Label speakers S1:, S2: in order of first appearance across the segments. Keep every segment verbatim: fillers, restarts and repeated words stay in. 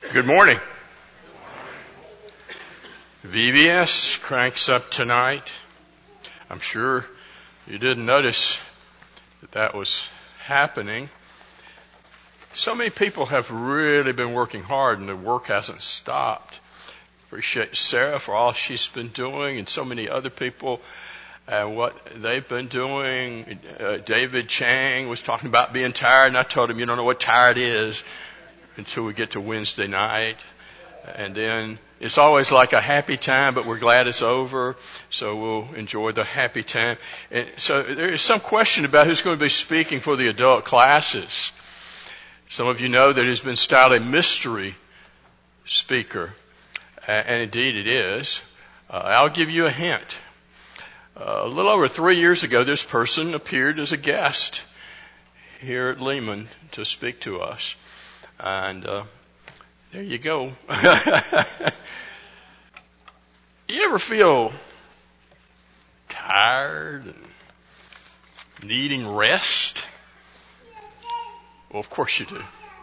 S1: Good morning. V B S cranks up tonight. I'm sure you didn't notice that that was happening. So many people have really been working hard and the work hasn't stopped. Appreciate Sarah for all she's been doing and so many other people and what they've been doing. Uh, David Chang was talking about being tired, and I told him, you don't know what tired is until we get to Wednesday night. And then it's always like a happy time, but we're glad it's over, so we'll enjoy the happy time. And so there is some question about who's going to be speaking for the adult classes. Some of you know that it has been styled a mystery speaker, and indeed it is. Uh, I'll give you a hint. Uh, a little over three years ago, this person appeared as a guest here at Lehman to speak to us. And uh, there you go. You ever feel tired and needing rest? Well, of course you do.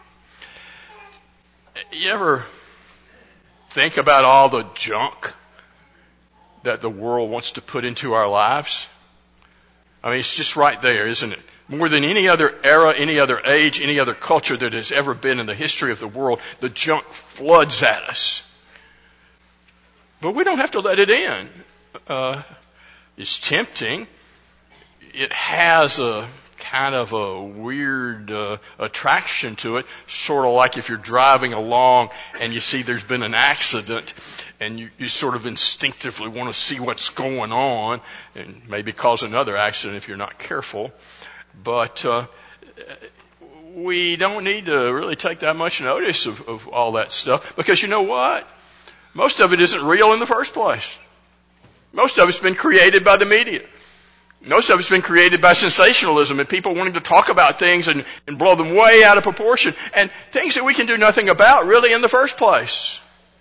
S1: You ever think about all the junk that the world wants to put into our lives? I mean, it's just right there, isn't it? More than any other era, any other age, any other culture that has ever been in the history of the world, the junk floods at us. But we don't have to let it in. Uh, it's tempting. It has a kind of a weird uh, attraction to it, sort of like if you're driving along and you see there's been an accident and you, you sort of instinctively want to see what's going on and maybe cause another accident if you're not careful. But uh, we don't need to really take that much notice of, of all that stuff, because you know what? Most of it isn't real in the first place. Most of it's been created by the media. Most of it's been created by sensationalism and people wanting to talk about things and, and blow them way out of proportion, and things that we can do nothing about really in the first place.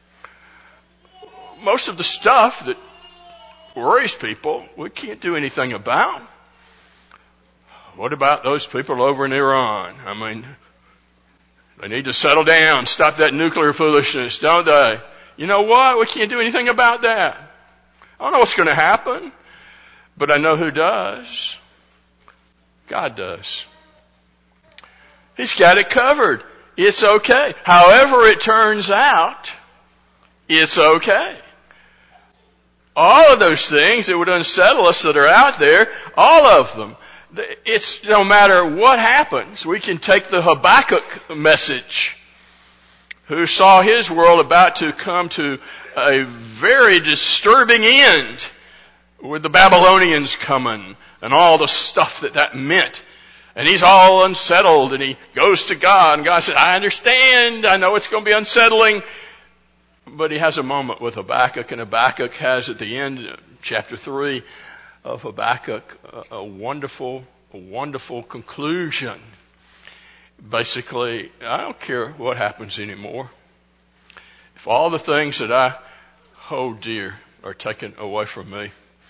S1: Most of the stuff that worries people, we can't do anything about. What about those people over in Iran? I mean, they need to settle down, stop that nuclear foolishness, don't they? You know what? We can't do anything about that. I don't know what's going to happen, but I know who does. God does. He's got it covered. It's okay. However it turns out, it's okay. All of those things that would unsettle us that are out there, all of them, it's no matter what happens, we can take the Habakkuk message, who saw his world about to come to a very disturbing end with the Babylonians coming and all the stuff that that meant. And he's all unsettled and he goes to God, and God said, I understand, I know it's going to be unsettling. But he has a moment with Habakkuk, and Habakkuk has at the end, chapter three of Habakkuk, a, a wonderful, a wonderful conclusion. Basically, I don't care what happens anymore. If all the things that I hold dear are taken away from me,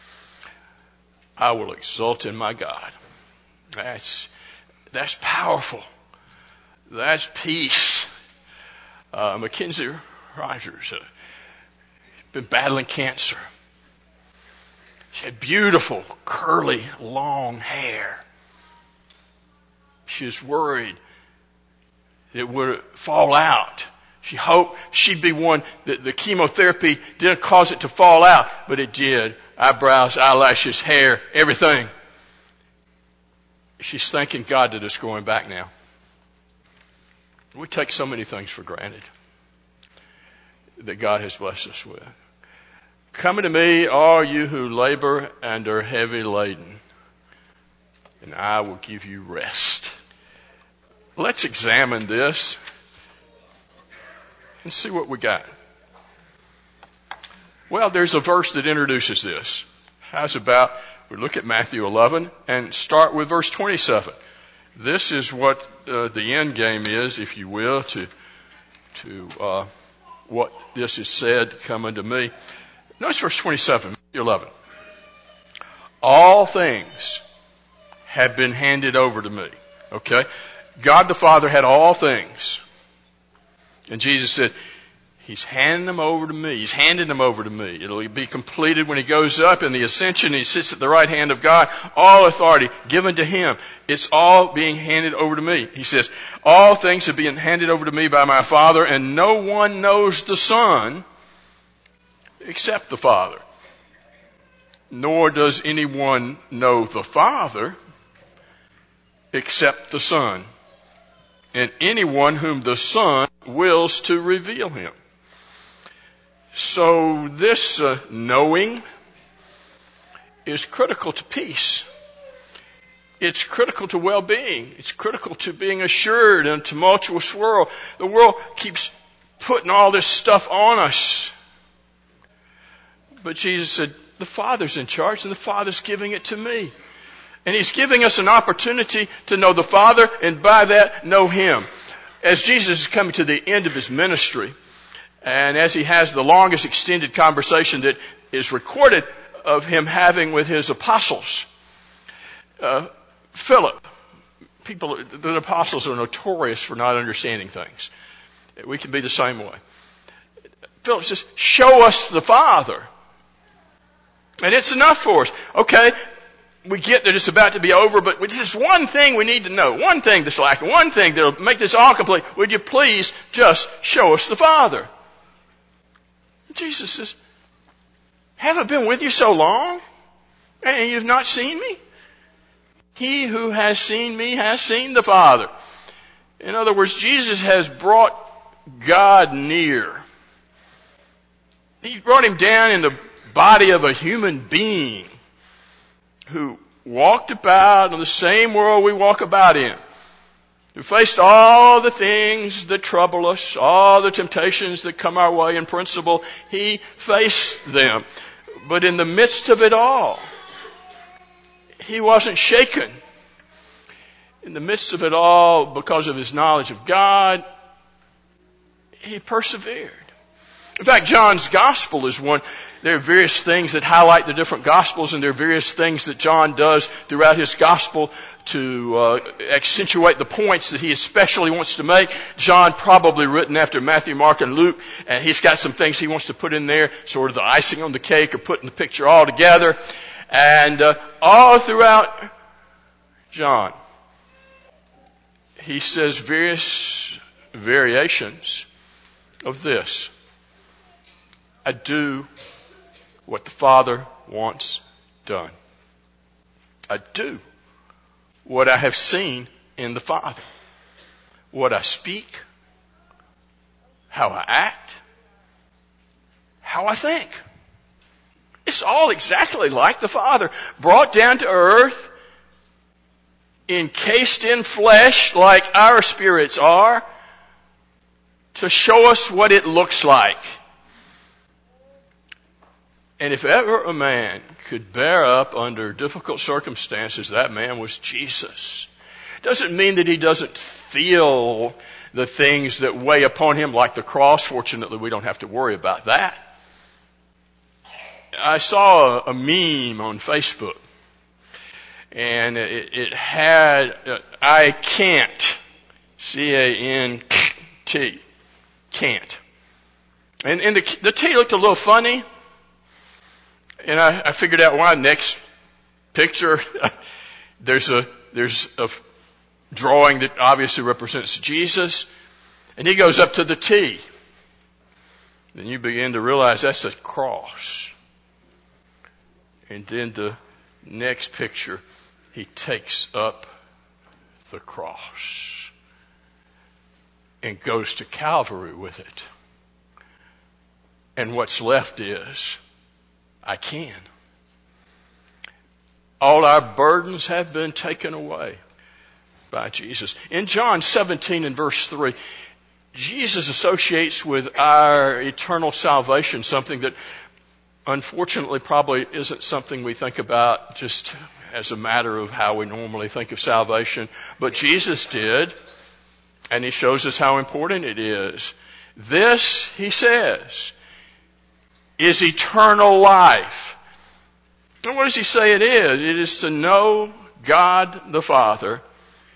S1: I will exult in my God. That's, that's powerful. That's peace. Uh, Mackenzie Rogers uh, been battling cancer. She had beautiful, curly, long hair. She was worried it would fall out. She hoped she'd be one that the chemotherapy didn't cause it to fall out, but it did. Eyebrows, eyelashes, hair, everything. She's thanking God that it's growing back now. We take so many things for granted that God has blessed us with. Come to me, all you who labor and are heavy laden, and I will give you rest. Let's examine this and see what we got. Well, there's a verse that introduces this. How's about we look at Matthew eleven and start with verse twenty-seven. This is what uh, the end game is, if you will, to to uh, what this is said, come unto me. Notice verse twenty-seven, Matthew eleven. All things have been handed over to me. Okay? God the Father had all things. And Jesus said, He's handing them over to me. He's handing them over to me. It'll be completed when He goes up in the ascension. He sits at the right hand of God. All authority given to Him. It's all being handed over to me. He says, all things are being handed over to me by my Father, and no one knows the Son except the Father. Nor does anyone know the Father except the Son, and anyone whom the Son wills to reveal Him. So this uh, knowing is critical to peace. It's critical to well-being. It's critical to being assured in a tumultuous world. The world keeps putting all this stuff on us. But Jesus said, the Father's in charge, and the Father's giving it to me. And He's giving us an opportunity to know the Father, and by that, know Him. As Jesus is coming to the end of His ministry, and as He has the longest extended conversation that is recorded of Him having with His apostles, uh, Philip, people, the apostles are notorious for not understanding things. We can be the same way. Philip says, show us the Father. And it's enough for us. Okay, we get that it's about to be over, but this is one thing we need to know. One thing that's lacking. One thing that'll make this all complete. Would you please just show us the Father? Jesus says, have I been with you so long, and you've not seen me? He who has seen me has seen the Father. In other words, Jesus has brought God near. He brought Him down in the body of a human being who walked about in the same world we walk about in, who faced all the things that trouble us, all the temptations that come our way in principle. He faced them. But in the midst of it all, He wasn't shaken. In the midst of it all, because of His knowledge of God, He persevered. In fact, John's gospel is one. There are various things that highlight the different gospels, and there are various things that John does throughout his gospel to uh, accentuate the points that he especially wants to make. John probably written after Matthew, Mark, and Luke, and he's got some things he wants to put in there, sort of the icing on the cake or putting the picture all together. And uh, all throughout John, he says various variations of this. I do what the Father wants done. I do what I have seen in the Father. What I speak, how I act, how I think. It's all exactly like the Father. Brought down to earth, encased in flesh like our spirits are, to show us what it looks like. And if ever a man could bear up under difficult circumstances, that man was Jesus. Doesn't mean that He doesn't feel the things that weigh upon Him like the cross. Fortunately, we don't have to worry about that. I saw a, a meme on Facebook, and it, it had, uh, I can't, C A N T, can't. And, and the, the T looked a little funny. And I, I figured out why. Next picture, there's a there's a drawing that obviously represents Jesus, and He goes up to the T. Then you begin to realize that's a cross. And then the next picture, He takes up the cross and goes to Calvary with it. And what's left is, I can. All our burdens have been taken away by Jesus. In John seventeen and verse three, Jesus associates with our eternal salvation something that unfortunately probably isn't something we think about just as a matter of how we normally think of salvation. But Jesus did, and He shows us how important it is. This, He says, is eternal life. And what does He say it is? It is to know God the Father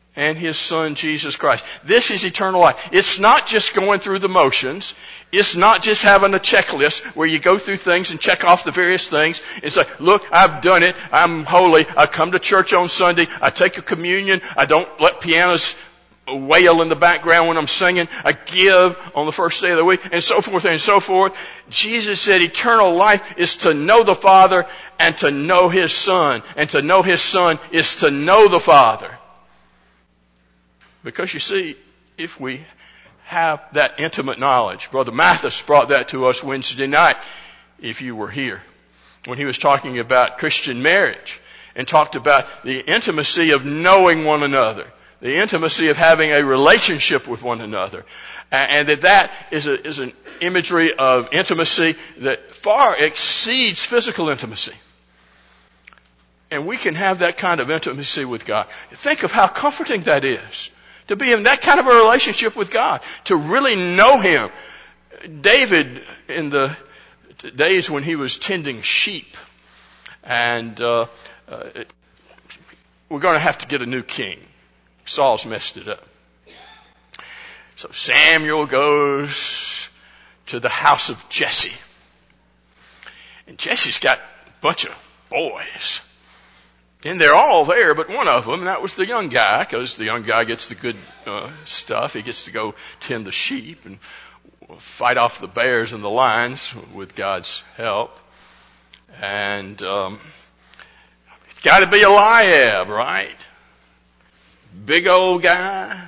S1: and His Son, Jesus Christ. This is eternal life. It's not just going through the motions. It's not just having a checklist where you go through things and check off the various things. It's like, look, I've done it. I'm holy. I come to church on Sunday. I take a communion. I don't let pianos wail in the background when I'm singing. I give on the first day of the week, and so forth and so forth. Jesus said eternal life is to know the Father and to know His Son. And to know His Son is to know the Father. Because you see, if we have that intimate knowledge, Brother Mathis brought that to us Wednesday night, if you were here, when he was talking about Christian marriage and talked about the intimacy of knowing one another, the intimacy of having a relationship with one another, and that that is, a, is an imagery of intimacy that far exceeds physical intimacy. And we can have that kind of intimacy with God. Think of how comforting that is, to be in that kind of a relationship with God, to really know Him. David, in the days when he was tending sheep, and uh, uh, we're going to have to get a new king. Saul's messed it up. So Samuel goes to the house of Jesse. And Jesse's got a bunch of boys. And they're all there, but one of them, and that was the young guy, because the young guy gets the good uh, stuff. He gets to go tend the sheep and fight off the bears and the lions with God's help. And um, it's got to be Eliab, right? Big old guy.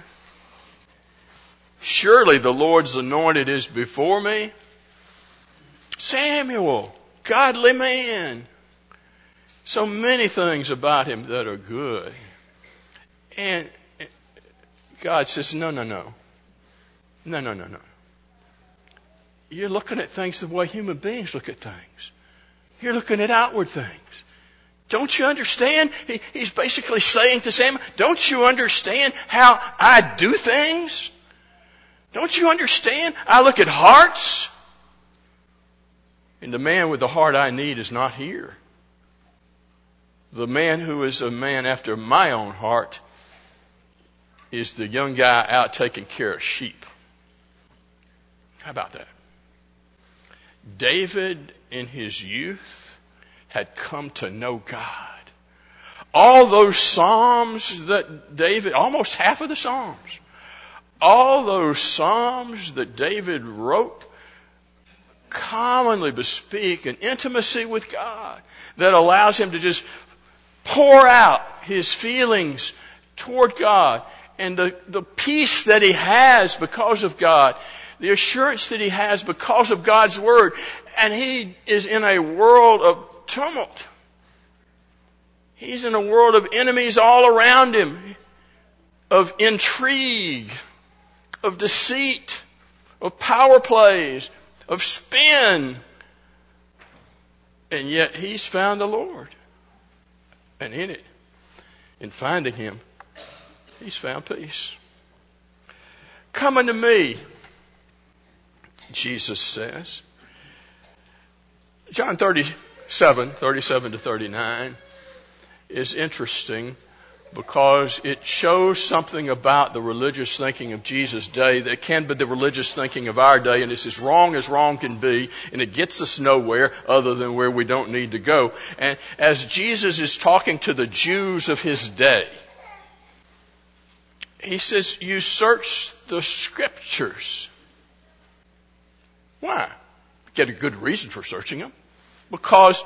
S1: Surely the Lord's anointed is before me. Samuel, godly man. So many things about him that are good. And God says, no, no, no. No, no, no, no. You're looking at things the way human beings look at things. You're looking at outward things. Don't you understand? He, he's basically saying to Samuel, don't you understand how I do things? Don't you understand? I look at hearts. And the man with the heart I need is not here. The man who is a man after my own heart is the young guy out taking care of sheep. How about that? David, in his youth, had come to know God. All those Psalms that David, almost half of the Psalms, all those Psalms that David wrote commonly bespeak an intimacy with God that allows him to just pour out his feelings toward God, and the, the peace that he has because of God, the assurance that he has because of God's Word. And he is in a world of tumult. He's in a world of enemies all around him, of intrigue, of deceit, of power plays, of spin. And yet he's found the Lord. And in it, in finding Him, he's found peace. Come unto me, Jesus says. John thirty-seven, thirty-seven to thirty-nine is interesting because it shows something about the religious thinking of Jesus' day that can be the religious thinking of our day, and it's as wrong as wrong can be, and it gets us nowhere other than where we don't need to go. And as Jesus is talking to the Jews of His day, He says, you search the Scriptures. Why? Get a good reason for searching them. Because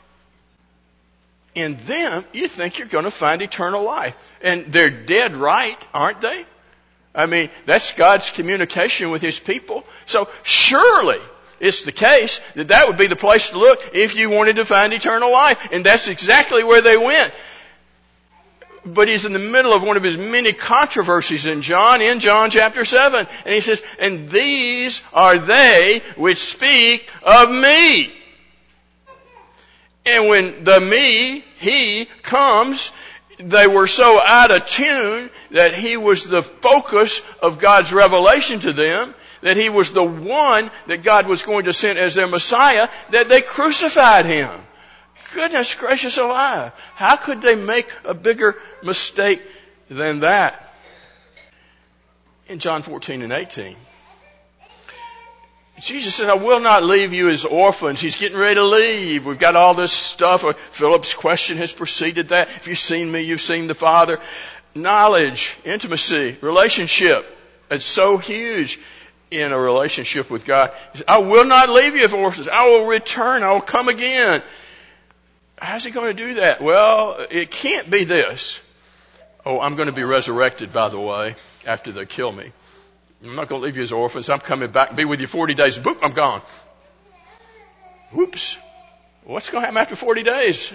S1: in them, you think you're going to find eternal life. And they're dead right, aren't they? I mean, that's God's communication with His people. So surely it's the case that that would be the place to look if you wanted to find eternal life. And that's exactly where they went. But He's in the middle of one of His many controversies in John, in John chapter seven. And He says, and these are they which speak of me. And when the me, He, comes, they were so out of tune that He was the focus of God's revelation to them, that He was the one that God was going to send as their Messiah, that they crucified Him. Goodness gracious alive. How could they make a bigger mistake than that? in John fourteen and eighteen. Jesus said, I will not leave you as orphans. He's getting ready to leave. We've got all this stuff. Philip's question has preceded that. If you've seen me, you've seen the Father. Knowledge, intimacy, relationship. It's so huge in a relationship with God. He said, I will not leave you as orphans. I will return. I will come again. How's he going to do that? Well, it can't be this. Oh, I'm going to be resurrected, by the way, after they kill me. I'm not going to leave you as orphans. I'm coming back and be with you forty days. Boop, I'm gone. Whoops. What's going to happen after forty days?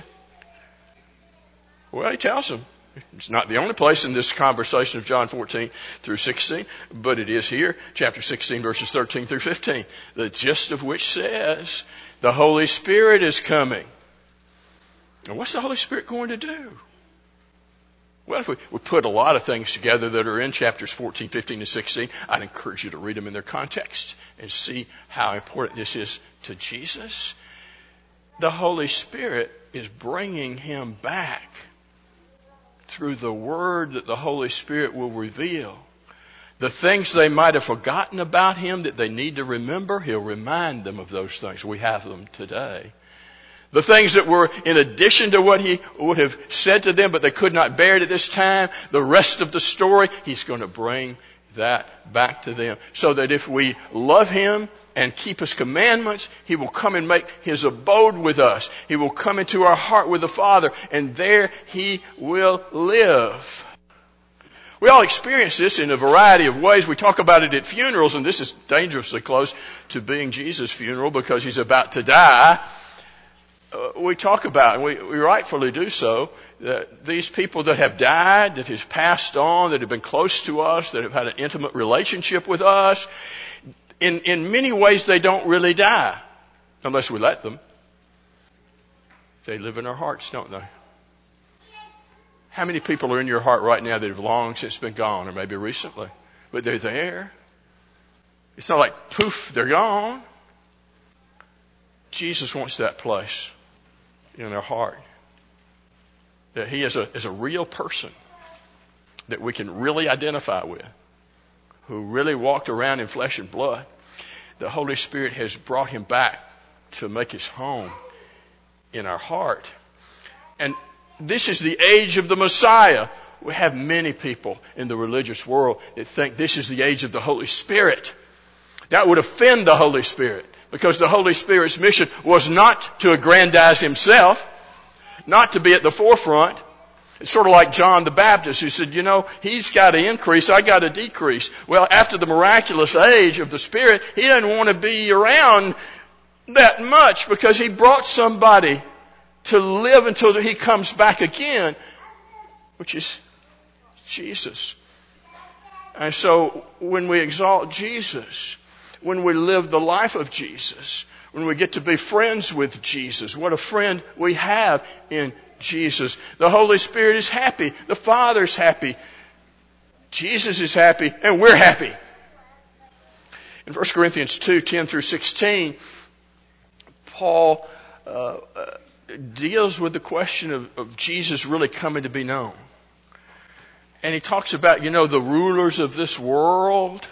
S1: Well, he tells them. It's not the only place in this conversation of John fourteen through sixteen, but it is here, chapter sixteen, verses thirteen through fifteen, the gist of which says the Holy Spirit is coming. And what's the Holy Spirit going to do? Well, if we, we put a lot of things together that are in chapters fourteen, fifteen, and sixteen, I'd encourage you to read them in their context and see how important this is to Jesus. The Holy Spirit is bringing him back through the word that the Holy Spirit will reveal. The things they might have forgotten about him that they need to remember, he'll remind them of those things. We have them today. The things that were in addition to what he would have said to them, but they could not bear it at this time, the rest of the story, he's going to bring that back to them. So that if we love him and keep his commandments, he will come and make his abode with us. He will come into our heart with the Father, and there he will live. We all experience this in a variety of ways. We talk about it at funerals, and this is dangerously close to being Jesus' funeral because he's about to die. Uh, we talk about, and we, we rightfully do so, that these people that have died, that have passed on, that have been close to us, that have had an intimate relationship with us, in, in many ways they don't really die, unless we let them. They live in our hearts, don't they? How many people are in your heart right now that have long since been gone, or maybe recently, but they're there? It's not like, poof, they're gone. Jesus wants that place in our heart. That he is a, is a real person that we can really identify with, who really walked around in flesh and blood. The Holy Spirit has brought him back to make his home in our heart. And this is the age of the Messiah. We have many people in the religious world that think this is the age of the Holy Spirit. That would offend the Holy Spirit. Because the Holy Spirit's mission was not to aggrandize himself, not to be at the forefront. It's sort of like John the Baptist who said, you know, he's got to increase, I got to decrease. Well, after the miraculous age of the Spirit, he doesn't want to be around that much because he brought somebody to live until he comes back again, which is Jesus. And so when we exalt Jesus, when we live the life of Jesus, when we get to be friends with Jesus, what a friend we have in Jesus. The Holy Spirit is happy. The Father's happy. Jesus is happy, and we're happy. In First Corinthians two, ten through sixteen, Paul uh, uh, deals with the question of, of Jesus really coming to be known. And he talks about, you know, the rulers of this world.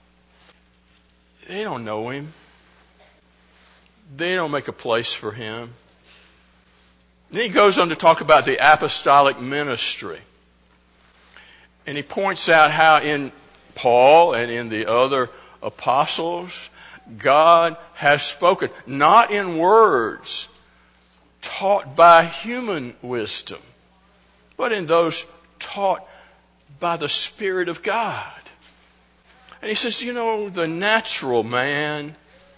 S1: They don't know him. They don't make a place for him. Then he goes on to talk about the apostolic ministry. And he points out how in Paul and in the other apostles, God has spoken, not in words taught by human wisdom, but in those taught by the Spirit of God. And he says, you know, the natural man,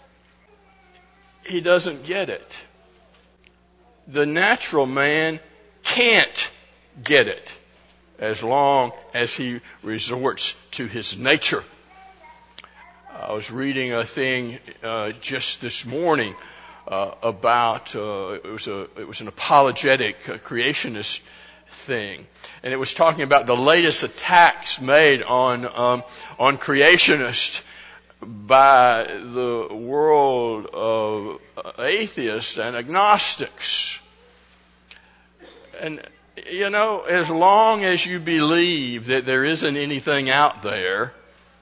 S1: he doesn't get it. The natural man can't get it as long as he resorts to his nature. I was reading a thing uh, just this morning uh, about, uh, it was a it was an apologetic uh, creationist thing, and it was talking about the latest attacks made on um, on creationists by the world of atheists and agnostics. And you know, as long as you believe that there isn't anything out there,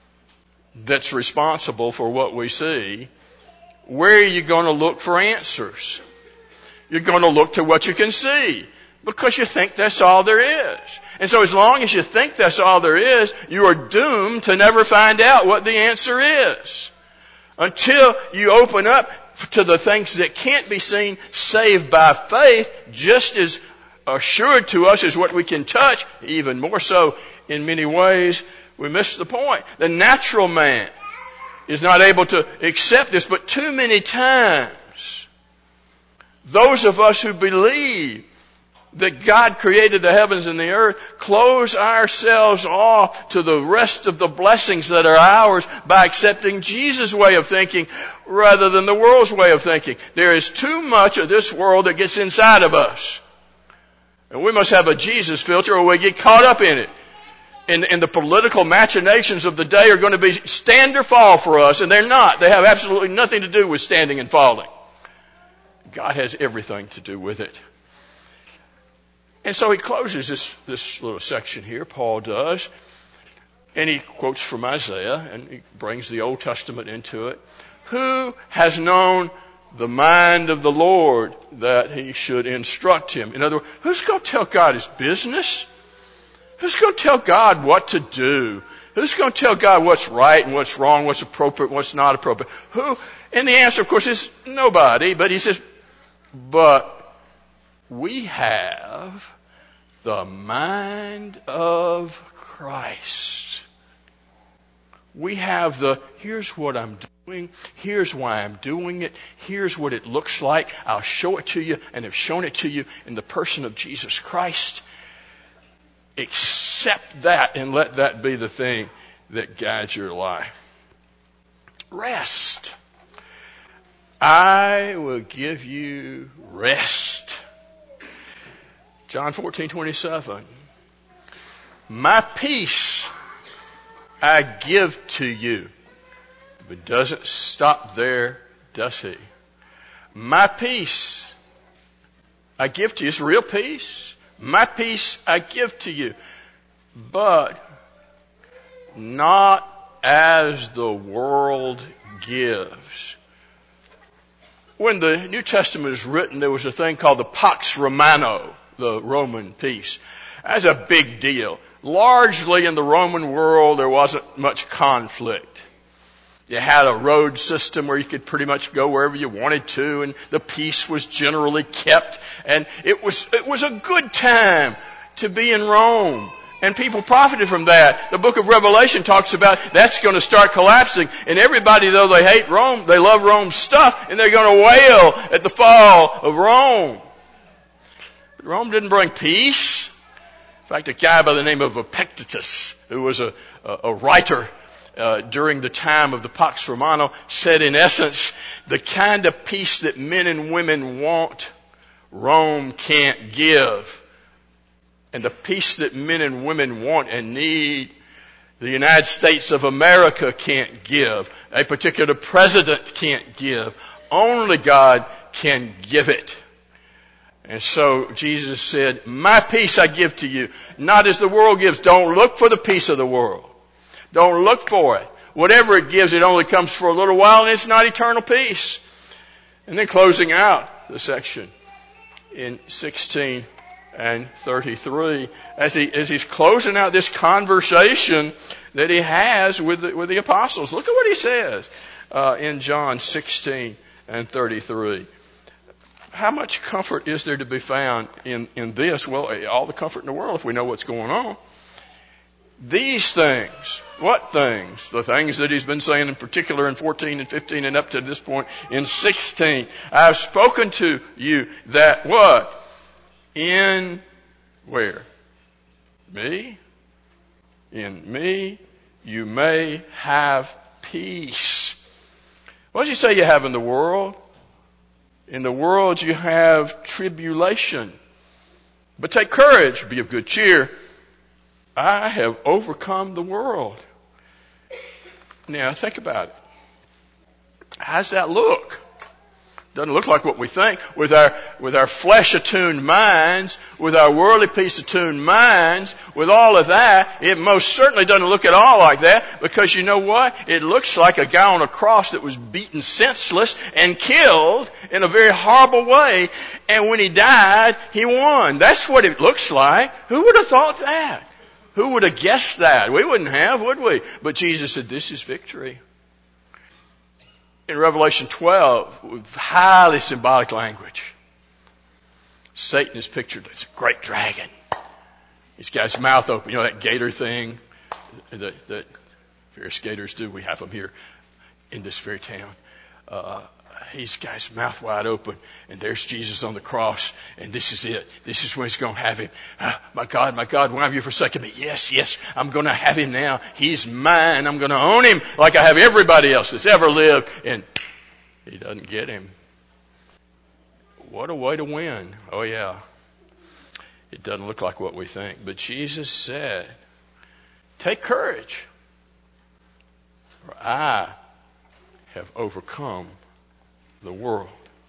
S1: that's responsible for what we see, where are you going to look for answers? You're going to look to what you can see because you think that's all there is. And so as long as you think that's all there is, you are doomed to never find out what the answer is. Until you open up to the things that can't be seen save by faith, just as assured to us as what we can touch, even more so in many ways, we miss the point. The natural man is not able to accept this, but too many times, those of us who believe that God created the heavens and the earth close ourselves off to the rest of the blessings that are ours by accepting Jesus' way of thinking rather than the world's way of thinking. There is too much of this world that gets inside of us. And we must have a Jesus filter or we get caught up in it. And, and the political machinations of the day are going to be stand or fall for us, and they're not. They have absolutely nothing to do with standing and falling. God has everything to do with it. And so he closes this, this little section here, Paul does, and he quotes from Isaiah, and he brings the Old Testament into it. Who has known the mind of the Lord that he should instruct him? In other words, who's going to tell God his business? Who's going to tell God what to do? Who's going to tell God what's right and what's wrong, what's appropriate and what's not appropriate? Who? And the answer, of course, is nobody. But he says, but we have the mind of Christ. We have the, here's what I'm doing, here's why I'm doing it, here's what it looks like, I'll show it to you, and have shown it to you in the person of Jesus Christ. Accept that and let that be the thing that guides your life. Rest. I will give you rest. John fourteen twenty-seven. My peace I give to you. But doesn't stop there, does he? My peace I give to you. It's real peace. My peace I give to you. But not as the world gives. When the New Testament was written, there was a thing called the Pax Romana, the Roman peace. That's a big deal. Largely in the Roman world, there wasn't much conflict. You had a road system where you could pretty much go wherever you wanted to, and the peace was generally kept. And it was, it was a good time to be in Rome. And people profited from that. The book of Revelation talks about that's going to start collapsing. And everybody, though they hate Rome, they love Rome's stuff, and they're going to wail at the fall of Rome. But Rome didn't bring peace. In fact, a guy by the name of Epictetus, who was a, a, a writer uh, during the time of the Pax Romana, said in essence, the kind of peace that men and women want, Rome can't give. And the peace that men and women want and need, the United States of America can't give. A particular president can't give. Only God can give it. And so Jesus said, my peace I give to you, not as the world gives. Don't look for the peace of the world. Don't look for it. Whatever it gives, it only comes for a little while, and it's not eternal peace. And then closing out the section in sixteen and thirty-three, as he as he's closing out this conversation that he has with the, with the apostles. Look at what he says uh, in John sixteen and thirty-three. How much comfort is there to be found in, in this? Well, all the comfort in the world if we know what's going on. These things, what things? The things that he's been saying in particular in fourteen and fifteen and up to this point in sixteen. I have spoken to you that what? In where? Me? In me you may have peace. What does he say you have in the world? In the world you have tribulation. But take courage, be of good cheer. I have overcome the world. Now think about it. How's that look? Doesn't look like what we think. With our, with our flesh-attuned minds, with our worldly peace-attuned minds, with all of that, it most certainly doesn't look at all like that, because you know what? It looks like a guy on a cross that was beaten senseless and killed in a very horrible way. And when he died, he won. That's what it looks like. Who would have thought that? Who would have guessed that? We wouldn't have, would we? But Jesus said, this is victory. In Revelation twelve, with highly symbolic language, Satan is pictured as a great dragon. He's got his mouth open. You know that gator thing that, that various gators do? We have them here in this very town. Uh, he's got his mouth wide open, and there's Jesus on the cross, and this is it. This is where he's going to have him. Uh, my God, my God, why have you forsaken me? Yes, yes, I'm going to have him now. He's mine. I'm going to own him like I have everybody else that's ever lived. And he doesn't get him. What a way to win. Oh, yeah. It doesn't look like what we think. But Jesus said, take courage, for I have overcome the world.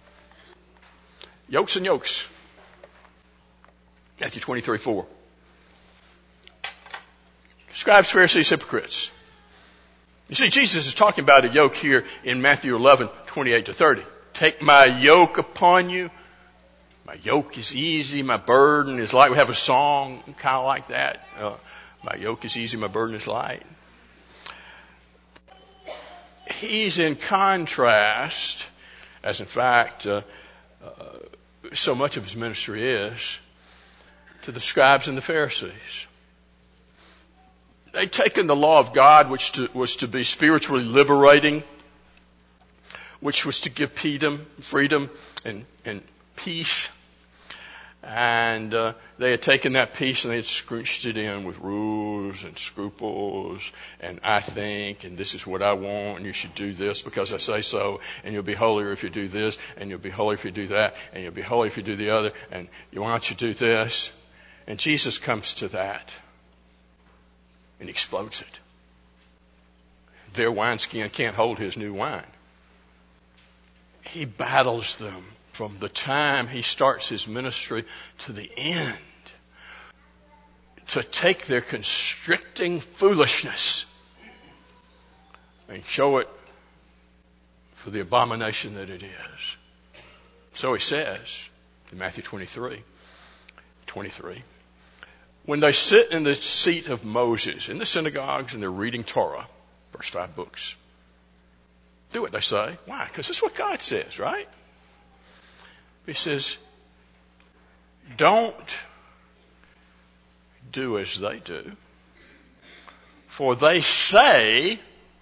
S1: Yokes and yokes. Matthew twenty-three four. Scribes, Pharisees, hypocrites. You see, Jesus is talking about a yoke here in Matthew eleven twenty-eight to thirty. Take my yoke upon you. My yoke is easy. My burden is light. We have a song kind of like that. Uh, my yoke is easy. My burden is light. He's in contrast, as in fact uh, uh, so much of his ministry is, to the scribes and the Pharisees. They'd taken the law of God, which to, was to be spiritually liberating, which was to give freedom, freedom and, and peace. And uh, they had taken that peace and they had scrunched it in with rules and scruples and I think, and this is what I want, and you should do this because I say so, and you'll be holier if you do this, and you'll be holy if you do that, and you'll be holy if you do the other, and why don't you do this? And Jesus comes to that and explodes it. Their wineskin can't hold his new wine. He battles them from the time he starts his ministry to the end to take their constricting foolishness and show it for the abomination that it is. So he says in Matthew twenty-three, twenty-three, when they sit in the seat of Moses in the synagogues and they're reading Torah, first five books, do what they say. Why? Because that's what God says, right? He says, don't do as they do, for they say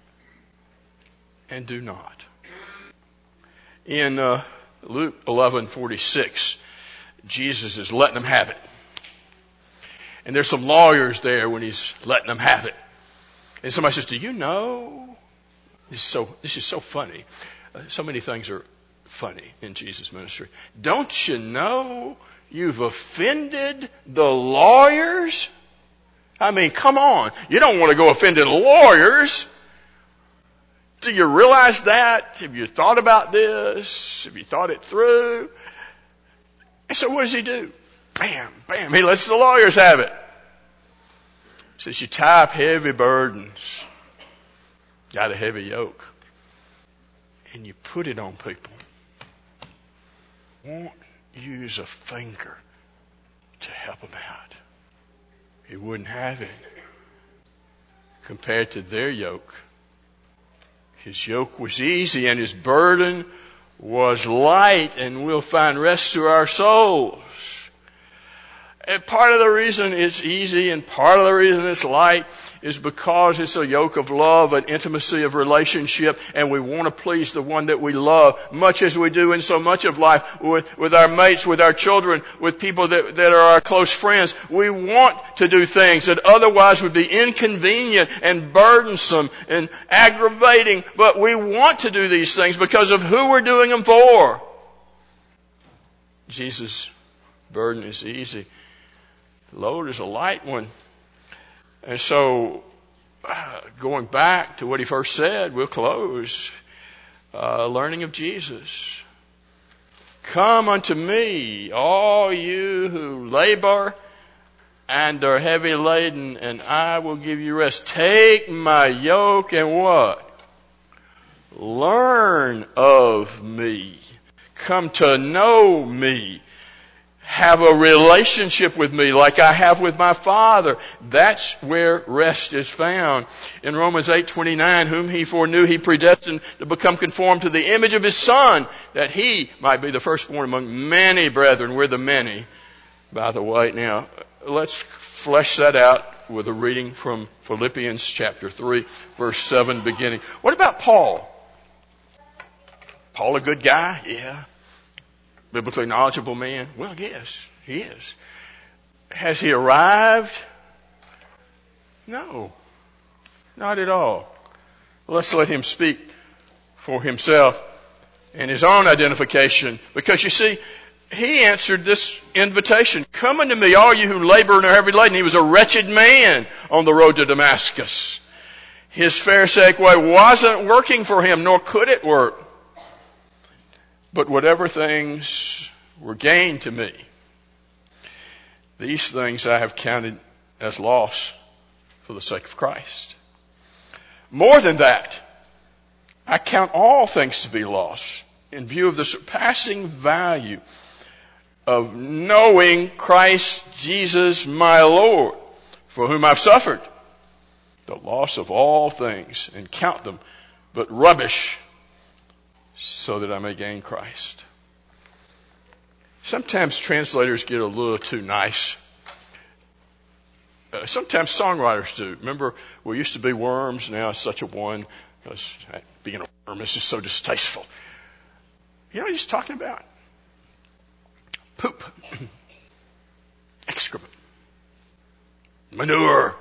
S1: and do not. In uh, Luke eleven forty-six, Jesus is letting them have it. And there's some lawyers there when he's letting them have it. And somebody says, do you know? This is so, this is so funny. Uh, so many things are funny in Jesus' ministry. Don't you know you've offended the lawyers? I mean, come on. You don't want to go offending the lawyers. Do you realize that? Have you thought about this? Have you thought it through? And so what does he do? Bam, bam. He lets the lawyers have it. He says, you tie up heavy burdens. Got a heavy yoke. And you put it on people. Won't use a finger to help them out. He wouldn't have it. Compared to their yoke, his yoke was easy and his burden was light, and we'll find rest to our souls. And part of the reason it's easy and part of the reason it's light is because it's a yoke of love and intimacy of relationship, and we want to please the one that we love, much as we do in so much of life with, with our mates, with our children, with people that, that are our close friends. We want to do things that otherwise would be inconvenient and burdensome and aggravating, but we want to do these things because of who we're doing them for. Jesus' burden is easy. The load is a light one. And so, uh, going back to what he first said, we'll close, uh, learning of Jesus. Come unto me, all you who labor and are heavy laden, and I will give you rest. Take my yoke and what? Learn of me. Come to know me. Have a relationship with me like I have with my Father. That's where rest is found. In Romans eight twenty-nine, whom he foreknew, he predestined to become conformed to the image of his Son, that he might be the firstborn among many brethren. We're the many, by the way. Now, let's flesh that out with a reading from Philippians chapter three, verse seven beginning. What about Paul? Paul a good guy? Yeah. Biblically knowledgeable man? Well, yes, he is. Has he arrived? No, not at all. Let's let him speak for himself and his own identification. Because you see, he answered this invitation. Come unto me, all you who labor and are heavy laden. He was a wretched man on the road to Damascus. His Pharisaic way wasn't working for him, nor could it work. But whatever things were gain to me, these things I have counted as loss for the sake of Christ. More than that, I count all things to be loss in view of the surpassing value of knowing Christ Jesus my Lord, for whom I've suffered the loss of all things, and count them but rubbish, so that I may gain Christ. Sometimes translators get a little too nice. Uh, sometimes songwriters do. Remember, we used to be worms, now it's such a one. Being a worm is just so distasteful. You know what he's talking about? Poop. Excrement. Manure.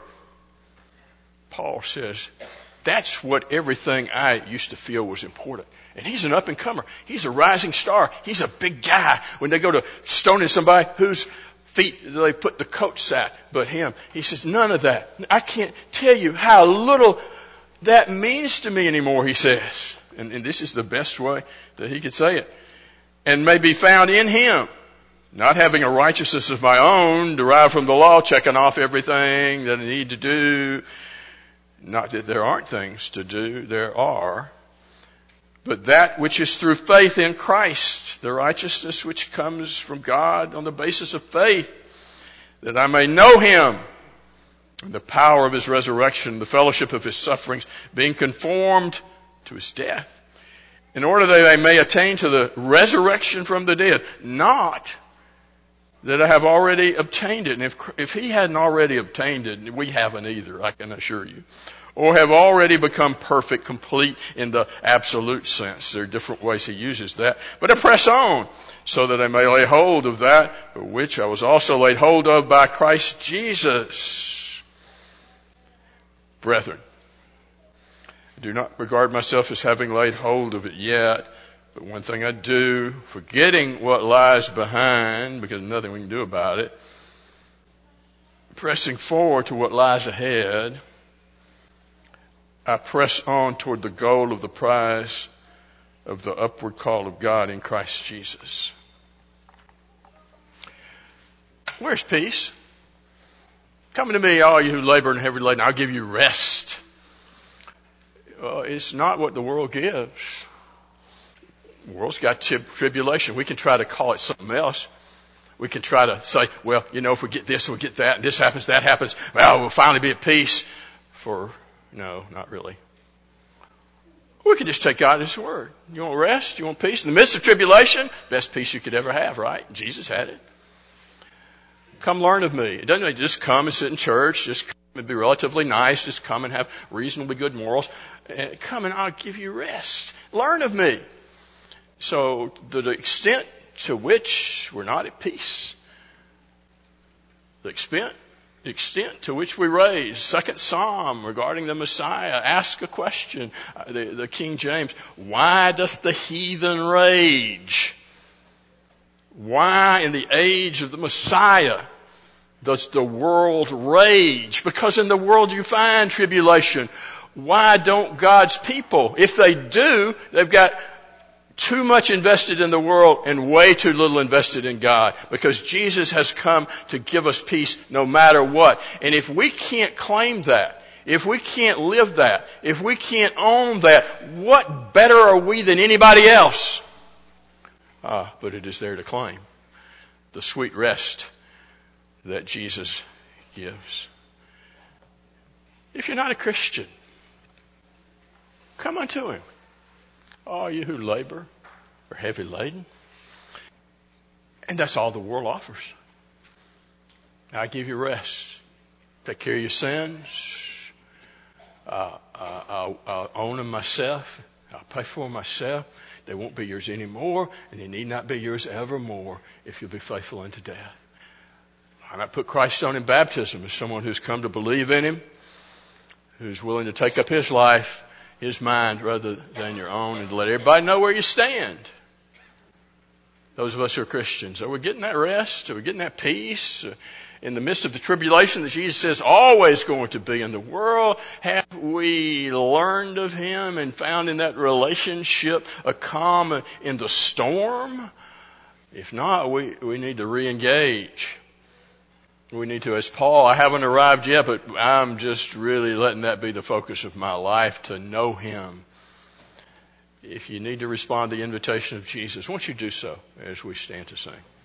S1: Paul says, that's what everything I used to feel was important. And he's an up-and-comer. He's a rising star. He's a big guy. When they go to stoning somebody, whose feet do they put the coats at but him? He says, none of that. I can't tell you how little that means to me anymore, he says. And, and this is the best way that he could say it. And may be found in him, not having a righteousness of my own, derived from the law, checking off everything that I need to do. Not that there aren't things to do, there are. But that which is through faith in Christ, the righteousness which comes from God on the basis of faith, that I may know him, and the power of his resurrection, the fellowship of his sufferings, being conformed to his death, in order that I may attain to the resurrection from the dead. Not that I have already obtained it. And if, if he hadn't already obtained it, we haven't either, I can assure you. Or have already become perfect, complete in the absolute sense. There are different ways he uses that. But I press on, so that I may lay hold of that, for which I was also laid hold of by Christ Jesus. Brethren, I do not regard myself as having laid hold of it yet. But one thing I do, forgetting what lies behind, because there's nothing we can do about it, pressing forward to what lies ahead, I press on toward the goal of the prize of the upward call of God in Christ Jesus. Where's peace? Come to me, all you who labor and are heavy laden, I'll give you rest. Uh, it's not what the world gives. The world's got tri- tribulation. We can try to call it something else. We can try to say, well, you know, if we get this, we'll get that, and this happens, that happens, well, we'll finally be at peace. For, no, not really. We can just take God at his word. You want rest? You want peace? In the midst of tribulation, best peace you could ever have, right? Jesus had it. Come learn of me. It doesn't mean just come and sit in church, just come and be relatively nice, just come and have reasonably good morals. Come and I'll give you rest. Learn of me. So to the extent to which we're not at peace, the extent, the extent to which we raise, second Psalm regarding the Messiah, ask a question, uh, the, the King James, why does the heathen rage? Why in the age of the Messiah does the world rage? Because in the world you find tribulation. Why don't God's people? If they do, they've got Too much invested in the world and way too little invested in God, because Jesus has come to give us peace no matter what. And if we can't claim that, if we can't live that, if we can't own that, what better are we than anybody else? Ah, but it is there to claim the sweet rest that Jesus gives. If you're not a Christian, come unto Him. All you who labor are heavy laden. And that's all the world offers. I give you rest. Take care of your sins. Uh, uh, I'll, I'll own them myself. I'll pay for them myself. They won't be yours anymore, and they need not be yours evermore if you'll be faithful unto death. I might put Christ on in baptism as someone who's come to believe in Him, who's willing to take up His life, His mind, rather than your own, and to let everybody know where you stand. Those of us who are Christians, are we getting that rest? Are we getting that peace? In the midst of the tribulation that Jesus says always going to be in the world, have we learned of Him and found in that relationship a calm in the storm? If not, we, we need to re-engage. We need to, as Paul, I haven't arrived yet, but I'm just really letting that be the focus of my life, to know Him. If you need to respond to the invitation of Jesus, won't you do so as we stand to sing?